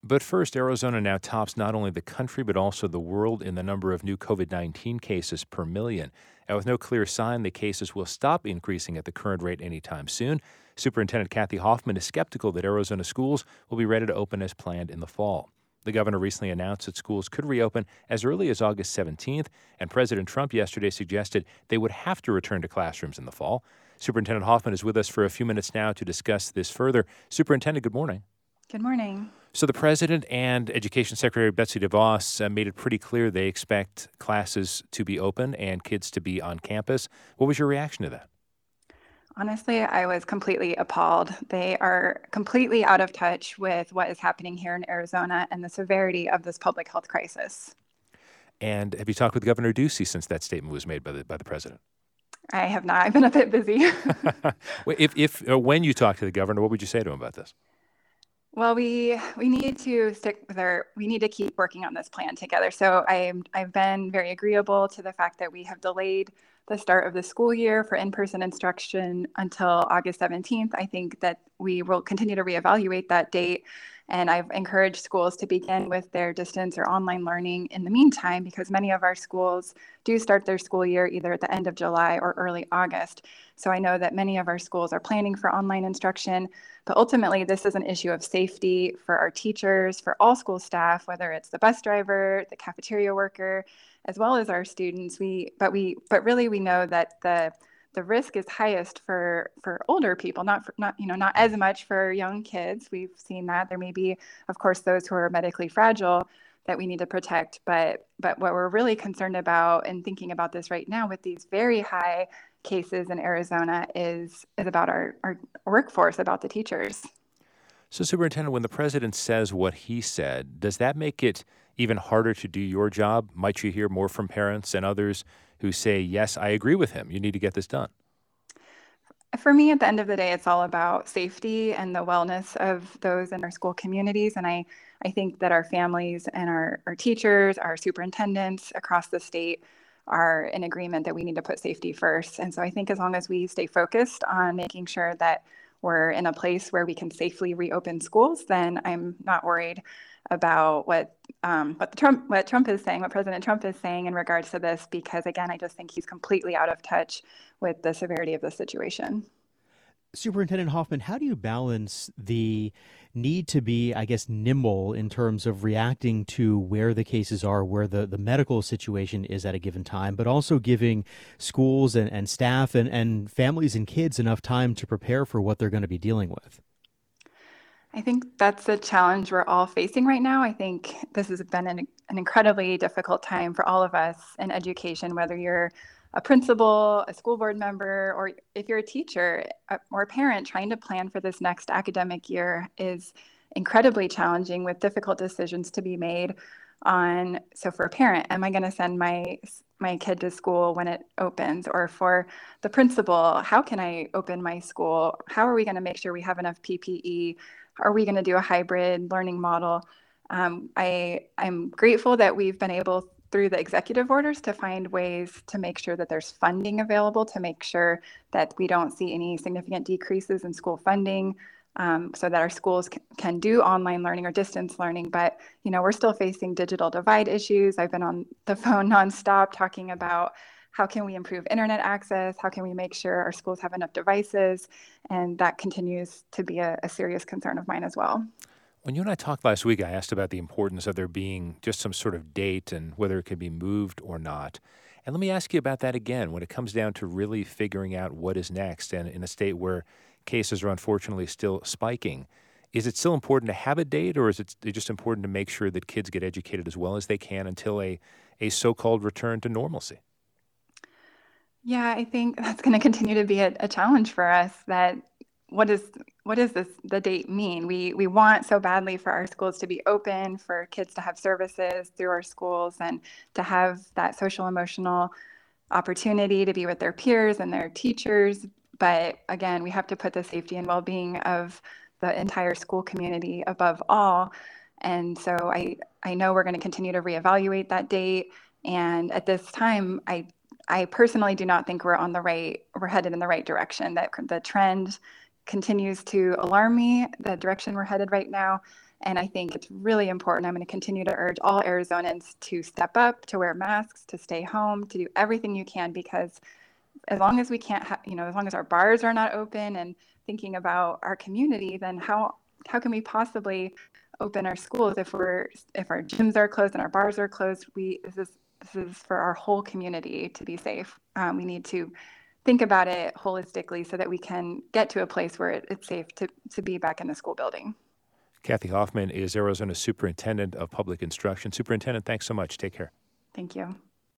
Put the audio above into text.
But first, Arizona now tops not only the country but also the world in the number of new COVID-19 cases per million. And with no clear sign the cases will stop increasing at the current rate anytime soon, Superintendent Kathy Hoffman is skeptical that Arizona schools will be ready to open as planned in the fall. The governor recently announced that schools could reopen as early as August 17th, and President Trump yesterday suggested they would have to return to classrooms in the fall. Superintendent Hoffman is with us for a few minutes now to discuss this further. Superintendent, good morning. Good morning. So the president and Education Secretary Betsy DeVos made it pretty clear they expect classes to be open and kids to be on campus. What was your reaction to that? Honestly, I was completely appalled. They are completely out of touch with what is happening here in Arizona and the severity of this public health crisis. And have you talked with Governor Ducey since that statement was made by the president? I have not. I've been a bit busy. When you talked to the governor, what would you say to him about this? Well, we need to stick with we need to keep working on this plan together. So I've been very agreeable to the fact that we have delayed the start of the school year for in-person instruction until August 17th. I think that we will continue to reevaluate that date. And I've encouraged schools to begin with their distance or online learning in the meantime, because many of our schools do start their school year either at the end of July or early August. So I know that many of our schools are planning for online instruction, but ultimately this is an issue of safety for our teachers, for all school staff, whether it's the bus driver, the cafeteria worker, as well as our students. But really we know that the risk is highest for older people, not as much for young kids. We've seen that there may be, of course, those who are medically fragile that we need to protect. But what we're really concerned about and thinking about this right now with these very high cases in Arizona is about our workforce, about the teachers. So, Superintendent, when the president says what he said, does that make it even harder to do your job? Might you hear more from parents and others who say, yes, I agree with him, you need to get this done? For me, at the end of the day, it's all about safety and the wellness of those in our school communities. And I think that our families and our teachers, our superintendents across the state are in agreement that we need to put safety first. And so I think as long as we stay focused on making sure that we're in a place where we can safely reopen schools, then I'm not worried about what Trump is saying, what President Trump is saying in regards to this, because again, I just think he's completely out of touch with the severity of the situation. Superintendent Hoffman, how do you balance the need to be, I guess, nimble in terms of reacting to where the cases are, where the medical situation is at a given time, but also giving schools and staff and families and kids enough time to prepare for what they're going to be dealing with? I think that's a challenge we're all facing right now. I think this has been an incredibly difficult time for all of us in education, whether you're a principal, a school board member, or if you're a teacher or a parent. Trying to plan for this next academic year is incredibly challenging with difficult decisions to be made on. So for a parent, am I going to send my kid to school when it opens? Or for the principal, how can I open my school? How are we going to make sure we have enough PPE? Are we going to do a hybrid learning model? I'm grateful that we've been able, through the executive orders, to find ways to make sure that there's funding available, to make sure that we don't see any significant decreases in school funding, so that our schools can do online learning or distance learning. But, we're still facing digital divide issues. I've been on the phone nonstop talking about how can we improve internet access? How can we make sure our schools have enough devices? And that continues to be a serious concern of mine as well. When you and I talked last week, I asked about the importance of there being just some sort of date and whether it could be moved or not. And let me ask you about that again when it comes down to really figuring out what is next. And in a state where cases are unfortunately still spiking, is it still important to have a date, or is it just important to make sure that kids get educated as well as they can until a so-called return to normalcy? Yeah, I think that's going to continue to be a challenge for us. That what does the date mean? We want so badly for our schools to be open, for kids to have services through our schools, and to have that social emotional opportunity to be with their peers and their teachers. But again, we have to put the safety and well-being of the entire school community above all. And so I know we're going to continue to reevaluate that date. And at this time, I personally do not think we're headed in the right direction. That the trend continues to alarm me, the direction we're headed right now. And I think it's really important. I'm going to continue to urge all Arizonans to step up, to wear masks, to stay home, to do everything you can, because as long as we can't, as long as our bars are not open and thinking about our community, then how can we possibly open our schools if our gyms are closed and our bars are closed? This is for our whole community to be safe. We need to think about it holistically so that we can get to a place where it's safe to be back in the school building. Kathy Hoffman is Arizona's Superintendent of Public Instruction. Superintendent, thanks so much. Take care. Thank you.